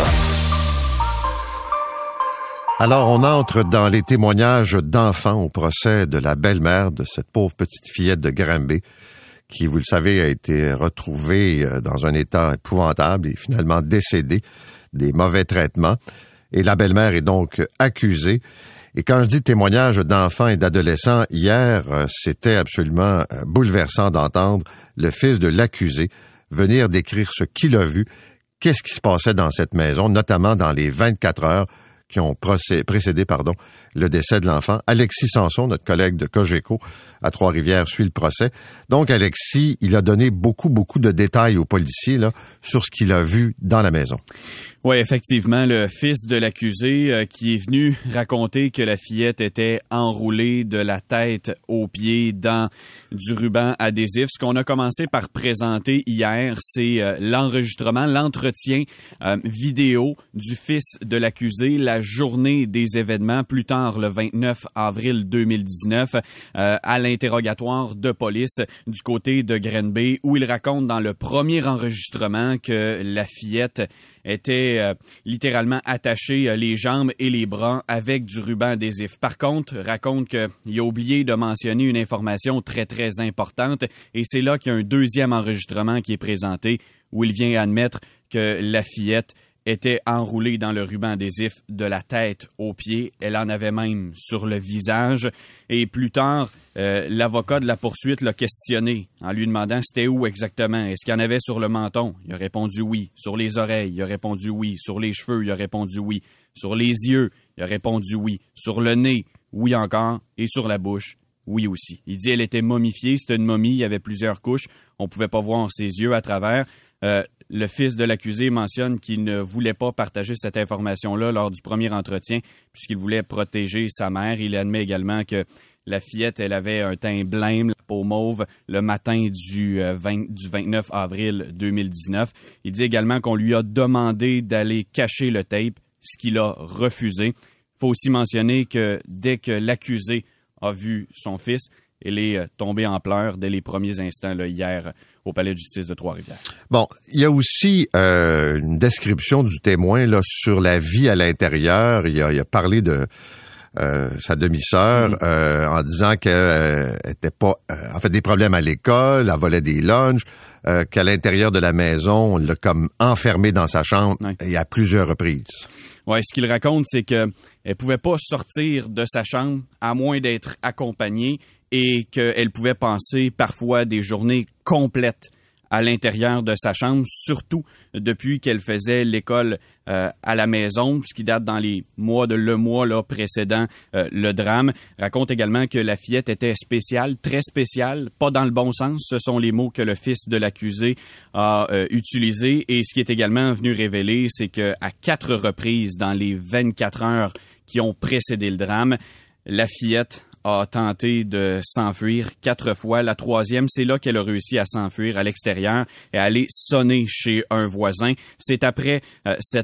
Alors, on entre dans les témoignages d'enfants au procès de la belle-mère de cette pauvre petite fillette de Granby qui, vous le savez, a été retrouvée dans un état épouvantable et finalement décédée des mauvais traitements. Et la belle-mère est donc accusée. Et quand je dis témoignage d'enfants et d'adolescents, hier, c'était absolument bouleversant d'entendre le fils de l'accusé venir décrire ce qu'il a vu, qu'est-ce qui se passait dans cette maison, notamment dans les vingt-quatre heures qui ont précédé pardon, le décès de l'enfant. Alexis Sanson, notre collègue de Cogeco à Trois-Rivières, suit le procès. Donc, Alexis, il a donné beaucoup, beaucoup de détails aux policiers là, sur ce qu'il a vu dans la maison. Oui, effectivement, le fils de l'accusé euh, qui est venu raconter que la fillette était enroulée de la tête aux pieds dans du ruban adhésif. Ce qu'on a commencé par présenter hier, c'est euh, l'enregistrement, l'entretien euh, vidéo du fils de l'accusé la journée des événements, plus tard le vingt-neuf avril deux mille dix-neuf, euh, à l'interrogatoire de police du côté de Granby, où il raconte dans le premier enregistrement que la fillette était euh, littéralement attaché euh, les jambes et les bras avec du ruban adhésif. Par contre, raconte qu'il a oublié de mentionner une information très, très importante et c'est là qu'il y a un deuxième enregistrement qui est présenté où il vient admettre que la fillette était enroulée dans le ruban adhésif de la tête aux pieds. Elle en avait même sur le visage. Et plus tard, euh, l'avocat de la poursuite l'a questionné en lui demandant c'était où exactement. Est-ce qu'il y en avait sur le menton? Il a répondu oui. Sur les oreilles, il a répondu oui. Sur les cheveux, il a répondu oui. Sur les yeux, il a répondu oui. Sur le nez, oui encore. Et sur la bouche, oui aussi. Il dit elle était momifiée. C'était une momie. Il y avait plusieurs couches. On pouvait pas voir ses yeux à travers. Euh, le fils de l'accusé mentionne qu'il ne voulait pas partager cette information-là lors du premier entretien puisqu'il voulait protéger sa mère. Il admet également que la fillette, elle avait un teint blême, la peau mauve, le matin du, euh, vingt, du vingt-neuf avril deux mille dix-neuf. Il dit également qu'on lui a demandé d'aller cacher le tape, ce qu'il a refusé. Il faut aussi mentionner que dès que l'accusé a vu son fils, elle est tombée en pleurs dès les premiers instants là, hier au Palais de justice de Trois-Rivières. Bon, il y a aussi euh, une description du témoin là sur la vie à l'intérieur. Il a, il a parlé de euh, sa demi-sœur mmh. euh, en disant qu'elle euh, était pas, euh, en fait, des problèmes à l'école, elle volait des lunchs, euh, qu'à l'intérieur de la maison, on l'a comme enfermée dans sa chambre ouais. et à plusieurs reprises. Ouais, ce qu'il raconte, c'est que elle pouvait pas sortir de sa chambre à moins d'être accompagnée. Et qu'elle pouvait passer parfois des journées complètes à l'intérieur de sa chambre, surtout depuis qu'elle faisait l'école euh, à la maison, ce qui date dans les mois de le mois là, précédent euh, le drame. Raconte également que la fillette était spéciale, très spéciale, pas dans le bon sens. Ce sont les mots que le fils de l'accusé a euh, utilisés. Et ce qui est également venu révéler, c'est qu'à quatre reprises dans les vingt-quatre heures qui ont précédé le drame, la fillette a tenté de s'enfuir quatre fois. La troisième, c'est là qu'elle a réussi à s'enfuir à l'extérieur et à aller sonner chez un voisin. C'est après euh, cette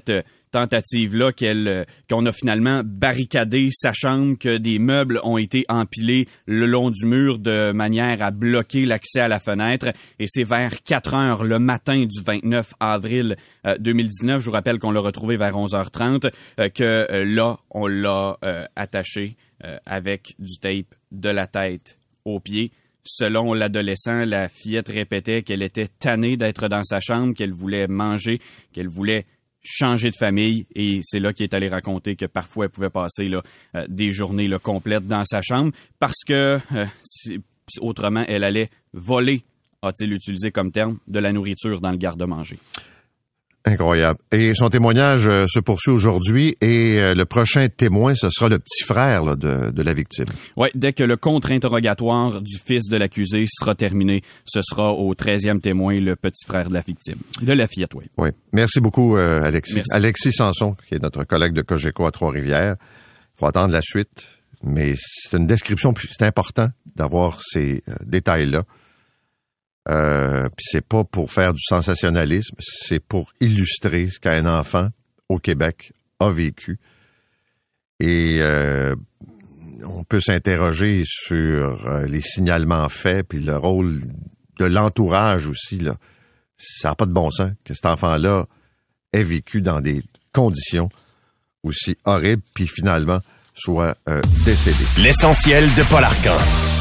tentative-là qu'elle, euh, qu'on a finalement barricadé sa chambre, que des meubles ont été empilés le long du mur de manière à bloquer l'accès à la fenêtre. Et c'est vers quatre heures le matin du vingt-neuf avril euh, deux mille dix-neuf, je vous rappelle qu'on l'a retrouvé vers onze heures trente, euh, que euh, là, on l'a euh, attaché euh, avec du tape de la tête aux pieds. Selon l'adolescent, la fillette répétait qu'elle était tannée d'être dans sa chambre, qu'elle voulait manger, qu'elle voulait changer de famille. Et c'est là qu'il est allé raconter que parfois elle pouvait passer là, euh, des journées là, complètes dans sa chambre parce que, euh, autrement, elle allait voler, a-t-il utilisé comme terme, de la nourriture dans le garde-manger. Incroyable. Et son témoignage euh, se poursuit aujourd'hui et euh, le prochain témoin, ce sera le petit frère là, de, de la victime. Oui, dès que le contre-interrogatoire du fils de l'accusé sera terminé, ce sera au treizième témoin, le petit frère de la victime, de la fillette, oui. Oui. Merci beaucoup, euh, Alexis. Merci. Alexis Sanson, qui est notre collègue de Cogeco à Trois-Rivières. Il faut attendre la suite, mais c'est une description, puis c'est important d'avoir ces euh, détails-là. Euh, puis c'est pas pour faire du sensationnalisme, c'est pour illustrer ce qu'un enfant au Québec a vécu. Et euh, on peut s'interroger sur euh, les signalements faits, puis le rôle de l'entourage aussi, là. Ça n'a pas de bon sens que cet enfant-là ait vécu dans des conditions aussi horribles, puis finalement soit euh, décédé. L'essentiel de Paul Arcan.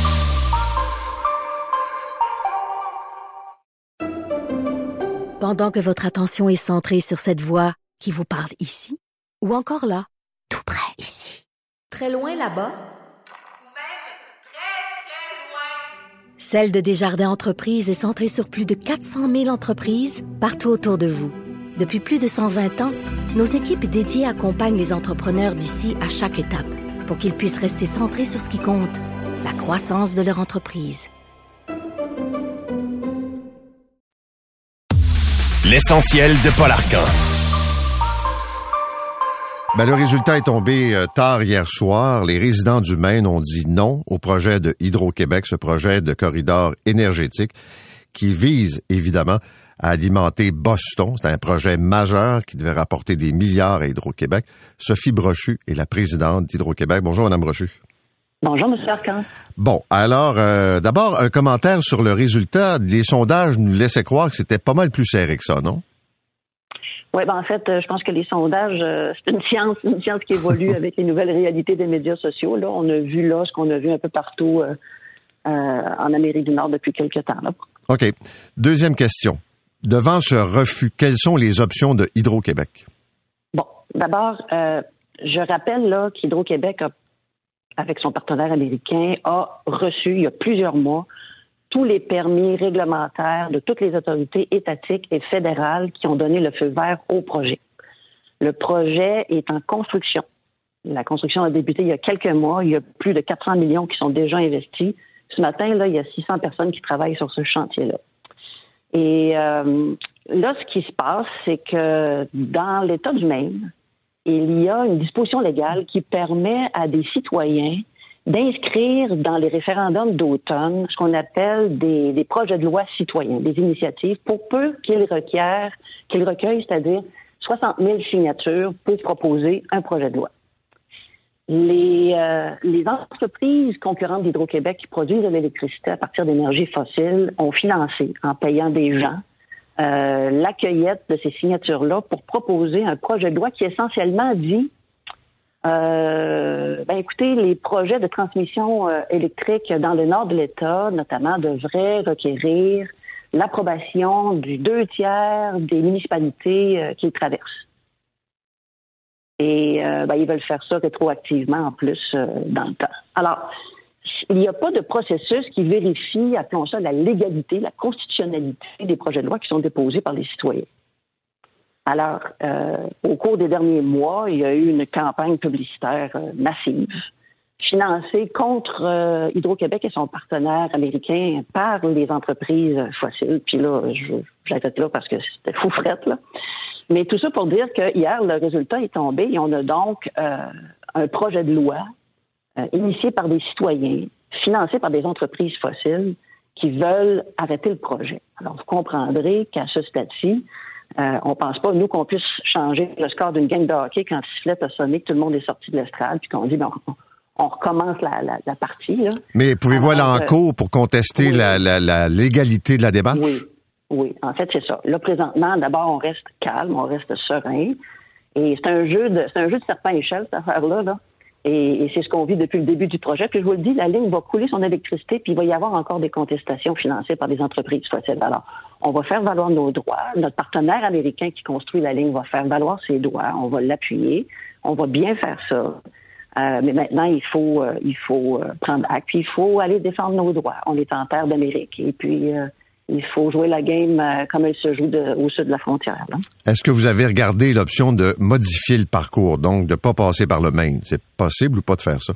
Pendant que votre attention est centrée sur cette voix qui vous parle ici, ou encore là, tout près ici, très loin là-bas, Ou même très, très loin. Celle de Desjardins Entreprises est centrée sur plus de quatre cent mille entreprises partout autour de vous. Depuis plus de cent vingt ans, nos équipes dédiées accompagnent les entrepreneurs d'ici à chaque étape pour qu'ils puissent rester centrés sur ce qui compte, la croissance de leur entreprise. L'essentiel de Paul Arcan. Ben, le résultat est tombé euh, tard hier soir. Les résidents du Maine ont dit non au projet de Hydro-Québec, ce projet de corridor énergétique qui vise évidemment à alimenter Boston. C'est un projet majeur qui devait rapporter des milliards à Hydro-Québec. Sophie Brochu est la présidente d'Hydro-Québec. Bonjour, Mme Brochu. Bonjour, M. Arcan. Bon, alors, euh, d'abord, un commentaire sur le résultat. Les sondages nous laissaient croire que c'était pas mal plus serré que ça, non? Oui, ben en fait, je pense que les sondages, euh, c'est une science, une science qui évolue avec les nouvelles réalités des médias sociaux. Là, on a vu là ce qu'on a vu un peu partout euh, euh, en Amérique du Nord depuis quelques temps. Là. OK. Deuxième question. Devant ce refus, quelles sont les options de Hydro-Québec? Bon, d'abord, euh, je rappelle là qu'Hydro-Québec, a, avec son partenaire américain, a reçu il y a plusieurs mois tous les permis réglementaires de toutes les autorités étatiques et fédérales qui ont donné le feu vert au projet. Le projet est en construction. La construction a débuté il y a quelques mois. Il y a plus de quatre cents millions qui sont déjà investis. Ce matin, là, il y a six cents personnes qui travaillent sur ce chantier-là. Et euh, là, ce qui se passe, c'est que dans l'État du Maine, il y a une disposition légale qui permet à des citoyens d'inscrire dans les référendums d'automne ce qu'on appelle des, des projets de loi citoyens, des initiatives, pour peu qu'ils requièrent, qu'ils recueillent, c'est-à-dire soixante mille signatures pour proposer un projet de loi. Les, euh, les entreprises concurrentes d'Hydro-Québec qui produisent de l'électricité à partir d'énergies fossiles ont financé, en payant des gens, euh, la cueillette de ces signatures-là pour proposer un projet de loi qui essentiellement dit Euh, ben écoutez, les projets de transmission euh, électrique dans le nord de l'État, notamment, devraient requérir l'approbation du deux tiers des municipalités euh, qu'ils traversent. Et euh, ben, ils veulent faire ça rétroactivement en plus euh, dans le temps. Alors, il n'y a pas de processus qui vérifie, appelons ça, la légalité, la constitutionnalité des projets de loi qui sont déposés par les citoyens. Alors, euh, au cours des derniers mois, il y a eu une campagne publicitaire euh, massive, financée contre euh, Hydro-Québec et son partenaire américain par les entreprises fossiles. Puis là, je, j'arrête là parce que c'était fou frette, là. Mais tout ça pour dire que hier, le résultat est tombé et on a donc euh, un projet de loi euh, initié par des citoyens, financé par des entreprises fossiles qui veulent arrêter le projet. Alors, vous comprendrez qu'à ce stade-ci, Euh, on pense pas, nous, qu'on puisse changer le score d'une game de hockey quand le sifflet a sonné, que tout le monde est sorti de l'estrade, puis qu'on dit, ben, on, on recommence la, la, la partie. Là. Mais pouvez-vous aller en euh, cours pour contester oui. la, la, la légalité de la démarche? Oui, oui. En fait, c'est ça. Là, présentement, d'abord, on reste calme, on reste serein. Et c'est un jeu de, c'est un jeu de serpent-échelle, cette affaire-là, là. Et, et c'est ce qu'on vit depuis le début du projet. Puis je vous le dis, la ligne va couler son électricité, puis il va y avoir encore des contestations financées par des entreprises fossiles. Alors, on va faire valoir nos droits. Notre partenaire américain qui construit la ligne va faire valoir ses droits. On va l'appuyer. On va bien faire ça. Euh, mais maintenant, il faut, euh, il faut euh, prendre acte. Puis il faut aller défendre nos droits. On est en terre d'Amérique. Et puis, euh, il faut jouer la game euh, comme elle se joue de, au sud de la frontière. Là. Est-ce que vous avez regardé l'option de modifier le parcours, donc de ne pas passer par le Maine? C'est possible ou pas de faire ça?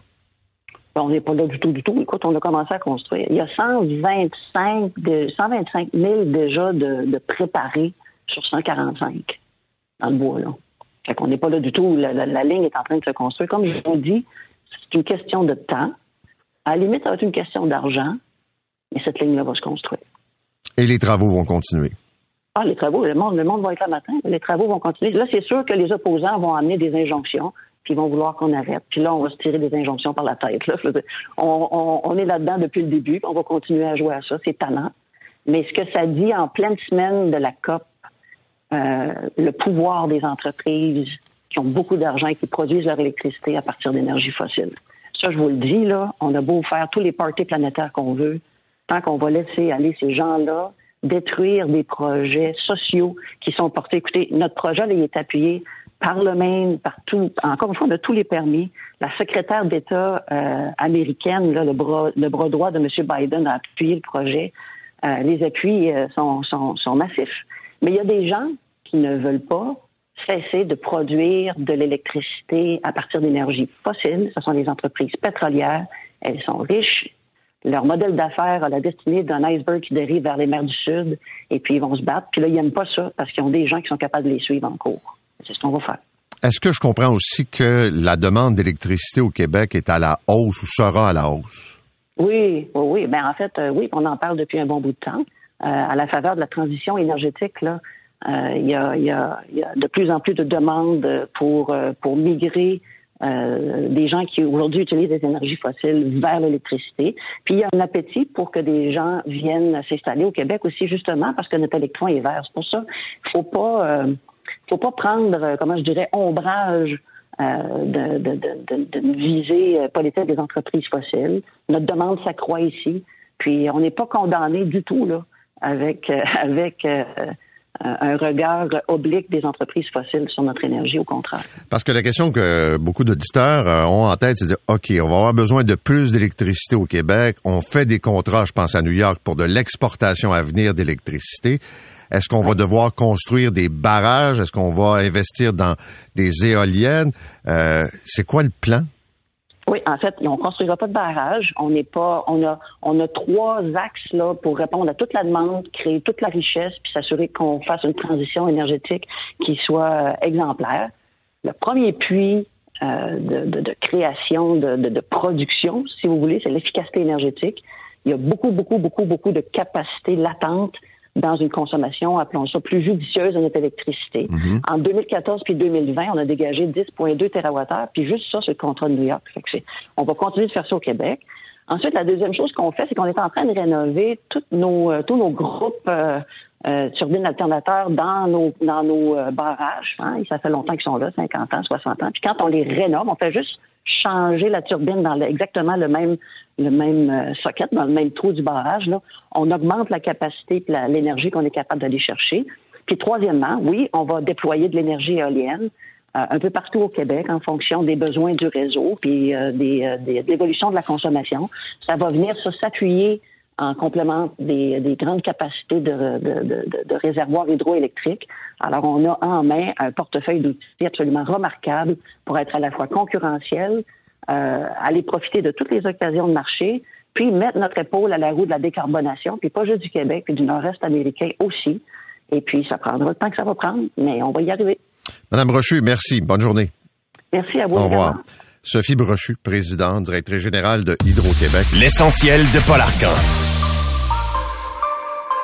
On n'est pas là du tout, du tout. Écoute, on a commencé à construire. Il y a cent vingt-cinq, de, cent vingt-cinq mille déjà de, de préparés sur cent quarante-cinq dans le bois, là. Fait qu'on n'est pas là du tout. La, la, la ligne est en train de se construire. Comme je vous dis, c'est une question de temps. À la limite, ça va être une question d'argent, mais cette ligne-là va se construire. Et les travaux vont continuer? Ah, les travaux, le monde, le monde va être là matin. Les travaux vont continuer. Là, c'est sûr que les opposants vont amener des injonctions, puis ils vont vouloir qu'on arrête. Puis là, on va se tirer des injonctions par la tête. Là. On, on, on est là-dedans depuis le début, puis on va continuer à jouer à ça. C'est talent. Mais ce que ça dit en pleine semaine de la C O P, euh, le pouvoir des entreprises qui ont beaucoup d'argent et qui produisent leur électricité à partir d'énergie fossile. Ça, je vous le dis, là, on a beau faire tous les parties planétaires qu'on veut, tant qu'on va laisser aller ces gens-là détruire des projets sociaux qui sont portés. Écoutez, notre projet, là, il est appuyé par le Maine, par tout, encore une fois, on a tous les permis. La secrétaire d'État euh, américaine, là, le bras, le bras droit de M. Biden a appuyé le projet. Euh, les appuis euh, sont, sont, sont massifs. Mais il y a des gens qui ne veulent pas cesser de produire de l'électricité à partir d'énergie fossile. Ce sont les entreprises pétrolières. Elles sont riches. Leur modèle d'affaires a la destinée d'un iceberg qui dérive vers les mers du Sud, et puis ils vont se battre. Puis là, ils n'aiment pas ça parce qu'ils ont des gens qui sont capables de les suivre en cours. C'est ce qu'on va faire. Est-ce que je comprends aussi que la demande d'électricité au Québec est à la hausse ou sera à la hausse? Oui, oui, oui. Ben, en fait, euh, oui, on en parle depuis un bon bout de temps. Euh, à la faveur de la transition énergétique, là, euh, il y a, il y a, il y a de plus en plus de demandes pour, euh, pour migrer Euh, des gens qui aujourd'hui utilisent des énergies fossiles vers l'électricité. Puis il y a un appétit pour que des gens viennent s'installer au Québec aussi, justement, parce que notre électron est vert. C'est pour ça qu'il faut pas euh, faut pas prendre, euh, comment je dirais, ombrage euh, de, de, de, de, de visée politique des entreprises fossiles. Notre demande s'accroît ici. Puis on n'est pas condamné du tout là avec euh, avec euh, un regard oblique des entreprises fossiles sur notre énergie, au contraire. Parce que la question que beaucoup d'auditeurs ont en tête, c'est de dire, OK, on va avoir besoin de plus d'électricité au Québec. On fait des contrats, je pense à New York, pour de l'exportation à venir d'électricité. Est-ce qu'on va devoir construire des barrages? Est-ce qu'on va investir dans des éoliennes? Euh, c'est quoi le plan? Oui, en fait, on ne construira pas de barrage. On n'est pas, on a, on a trois axes là pour répondre à toute la demande, créer toute la richesse, puis s'assurer qu'on fasse une transition énergétique qui soit euh, exemplaire. Le premier puits euh, de, de, de création, de, de, de production, si vous voulez, c'est l'efficacité énergétique. Il y a beaucoup, beaucoup, beaucoup, beaucoup de capacités latentes dans une consommation, appelons ça, plus judicieuse de notre électricité. Mm-hmm. En deux mille quatorze puis deux mille vingt, on a dégagé dix virgule deux térawattheures, puis juste ça, c'est le contrat de New York. Fait que c'est, on va continuer de faire ça au Québec. Ensuite, la deuxième chose qu'on fait, c'est qu'on est en train de rénover tous nos, euh, tous nos groupes euh, euh, turbines alternateurs dans nos, dans nos euh, barrages. Hein. Ça fait longtemps qu'ils sont là, cinquante ans, soixante ans. Puis quand on les rénove, on fait juste changer la turbine dans le, exactement le même le même euh, socket, dans le même trou du barrage. Là, on augmente la capacité et la, l'énergie qu'on est capable d'aller chercher. Puis troisièmement, oui, on va déployer de l'énergie éolienne euh, un peu partout au Québec en fonction des besoins du réseau puis euh, des, euh, des, de l'évolution de la consommation. Ça va venir ça, s'appuyer en complément des, des grandes capacités de, de, de, de, de réservoirs hydroélectriques. Alors, on a en main un portefeuille d'outils absolument remarquable pour être à la fois concurrentiel, euh, aller profiter de toutes les occasions de marché, puis mettre notre épaule à la roue de la décarbonation, puis pas juste du Québec, puis du nord-est américain aussi. Et puis, ça prendra le temps que ça va prendre, mais on va y arriver. Madame Brochu, merci. Bonne journée. Merci à vous. Au revoir. Sophie Brochu, présidente, directrice générale de Hydro-Québec. L'essentiel de Paul Arcan.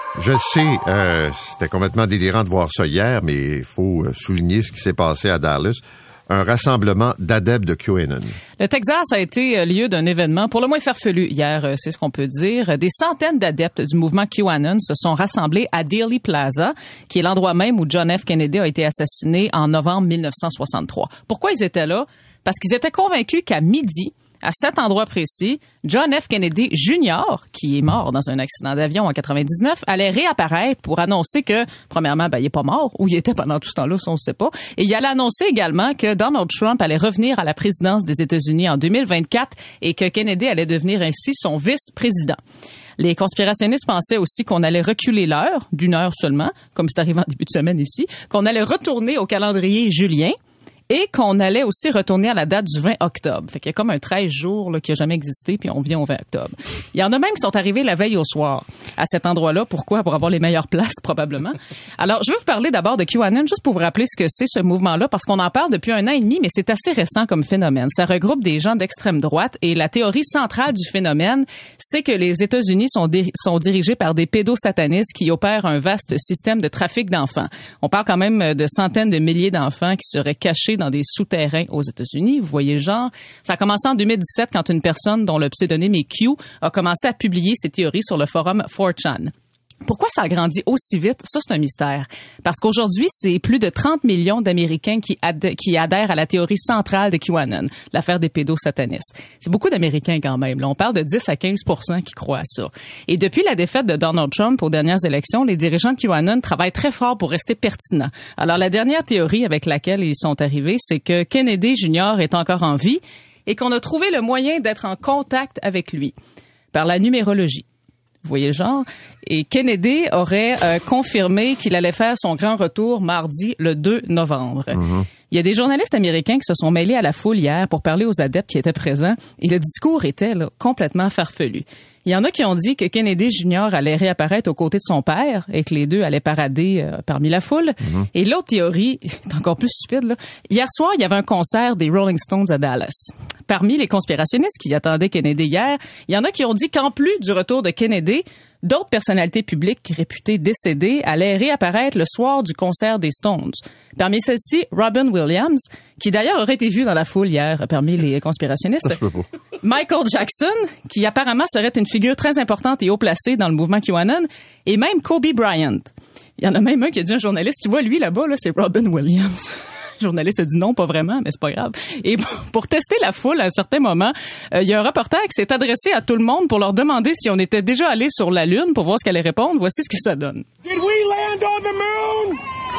Je le sais, euh, c'était complètement délirant de voir ça hier, mais il faut souligner ce qui s'est passé à Dallas. Un rassemblement d'adeptes de QAnon. Le Texas a été lieu d'un événement pour le moins farfelu hier, c'est ce qu'on peut dire. Des centaines d'adeptes du mouvement QAnon se sont rassemblés à Dealey Plaza, qui est l'endroit même où John F. Kennedy a été assassiné en novembre mille neuf cent soixante-trois. Pourquoi ils étaient là? Parce qu'ils étaient convaincus qu'à midi, à cet endroit précis, John F. Kennedy Junior, qui est mort dans un accident d'avion en quatre-vingt-dix-neuf, allait réapparaître pour annoncer que, premièrement, ben, il est pas mort, ou il était pendant tout ce temps-là, ça on ne sait pas. Et il allait annoncer également que Donald Trump allait revenir à la présidence des États-Unis en deux mille vingt-quatre et que Kennedy allait devenir ainsi son vice-président. Les conspirationnistes pensaient aussi qu'on allait reculer l'heure, d'une heure seulement, comme c'est arrivé en début de semaine ici, qu'on allait retourner au calendrier julien, et qu'on allait aussi retourner à la date du vingt octobre. Fait qu'il y a comme un treize jours là, qui n'a jamais existé, puis on vient au vingt octobre. Il y en a même qui sont arrivés la veille au soir à cet endroit-là. Pourquoi? Pour avoir les meilleures places, probablement. Alors, je veux vous parler d'abord de QAnon, juste pour vous rappeler ce que c'est ce mouvement-là, parce qu'on en parle depuis un an et demi, mais c'est assez récent comme phénomène. Ça regroupe des gens d'extrême droite, et la théorie centrale du phénomène, c'est que les États-Unis sont, dé- sont dirigés par des pédosatanistes qui opèrent un vaste système de trafic d'enfants. On parle quand même de centaines de milliers d'enfants qui seraient cachés dans des souterrains aux États-Unis. Vous voyez le genre. Ça a commencé en deux mille dix-sept quand une personne dont le pseudonyme est Q a commencé à publier ses théories sur le forum four chan. Pourquoi ça a grandi aussi vite? Ça, c'est un mystère. Parce qu'aujourd'hui, c'est plus de trente millions d'Américains qui, ad- qui adhèrent à la théorie centrale de QAnon, l'affaire des pédosatanistes. C'est beaucoup d'Américains quand même. Là, on parle de dix à quinze pour cent qui croient à ça. Et depuis la défaite de Donald Trump aux dernières élections, les dirigeants de QAnon travaillent très fort pour rester pertinents. Alors, la dernière théorie avec laquelle ils sont arrivés, c'est que Kennedy Junior est encore en vie et qu'on a trouvé le moyen d'être en contact avec lui par la numérologie. Vous voyez le genre? Et Kennedy aurait euh, confirmé qu'il allait faire son grand retour mardi le deux novembre. Mm-hmm. Il y a des journalistes américains qui se sont mêlés à la foule hier pour parler aux adeptes qui étaient présents et le discours était là, complètement farfelu. Il y en a qui ont dit que Kennedy Junior allait réapparaître aux côtés de son père et que les deux allaient parader euh, parmi la foule. Mm-hmm. Et l'autre théorie est encore plus stupide. Là. Hier soir, il y avait un concert des Rolling Stones à Dallas. Parmi les conspirationnistes qui attendaient Kennedy hier, il y en a qui ont dit qu'en plus du retour de Kennedy, d'autres personnalités publiques réputées décédées allaient réapparaître le soir du concert des Stones. Parmi celles-ci, Robin Williams, qui d'ailleurs aurait été vu dans la foule hier parmi les conspirationnistes. Ça, je peux pas. Michael Jackson, qui apparemment serait une figure très importante et haut placée dans le mouvement QAnon, et même Kobe Bryant. Il y en a même un qui a dit à un journaliste, tu vois, lui là-bas, là, c'est Robin Williams. Le journaliste a dit non, pas vraiment, mais c'est pas grave. Et pour tester la foule, à un certain moment, il euh, y a un reporter qui s'est adressé à tout le monde pour leur demander si on était déjà allé sur la Lune pour voir ce qu'elle allait répondre. Voici ce que ça donne. Did we land on the moon?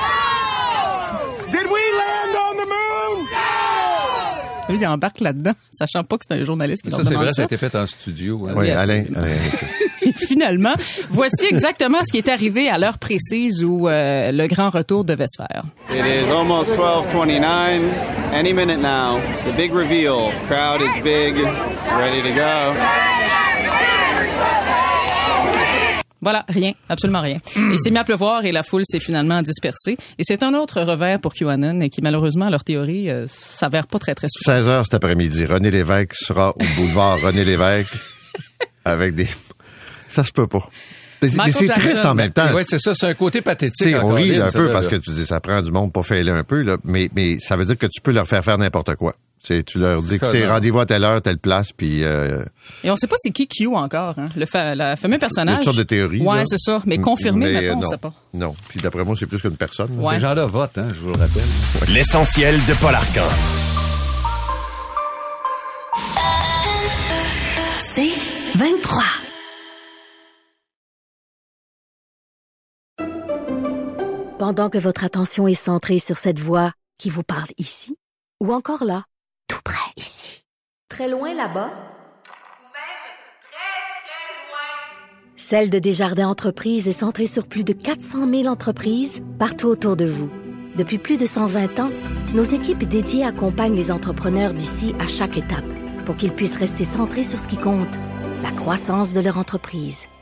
No! Did we land on the moon? No! Lui, il embarque là-dedans, sachant pas que c'est un journaliste qui leur ça, demande ça. Ça, c'est vrai, ça a été fait en studio. Hein? Oui, yes. Alain. Alain. Et finalement, voici exactement ce qui est arrivé à l'heure précise où euh, le grand retour devait se faire. It is almost twelve twenty-nine. Any minute now. The big reveal. Crowd is big. Ready to go. Voilà, rien, absolument rien. Il s'est mis à pleuvoir et la foule s'est finalement dispersée. Et c'est un autre revers pour QAnon qui, malheureusement, leur théorie euh, s'avère pas très, très souvent. seize heures cet après-midi. René Lévesque sera au boulevard René Lévesque avec des... Ça se peut pas. Mais, mais c'est Jackson. Triste en même temps. Oui, c'est ça, c'est un côté pathétique. T'sais, on rit un ça, peu là, parce là. que tu dis ça prend du monde pour faire un peu, là, mais, mais ça veut dire que tu peux leur faire faire n'importe quoi. T'sais, tu leur dis, écoutez, rendez-vous à telle heure, telle place, puis... Euh, Et on sait pas c'est qui Q encore, hein? Le fa- la fameux personnage. Une sorte de théorie. Ouais, là. c'est ça. Mais confirmé, mais, maintenant, non, on sait pas. Non. Puis d'après moi, c'est plus qu'une personne. Ouais. Ces gens-là votent, hein, je vous le rappelle. Ouais. L'essentiel de Paul Arcan. C'est vingt-trois. Pendant que votre attention est centrée sur cette voix qui vous parle ici, ou encore là, tout près ici, très loin là-bas, Ou même très, très loin. Celle de Desjardins Entreprises est centrée sur plus de quatre cent mille entreprises partout autour de vous. Depuis plus de cent vingt ans, nos équipes dédiées accompagnent les entrepreneurs d'ici à chaque étape pour qu'ils puissent rester centrés sur ce qui compte, la croissance de leur entreprise.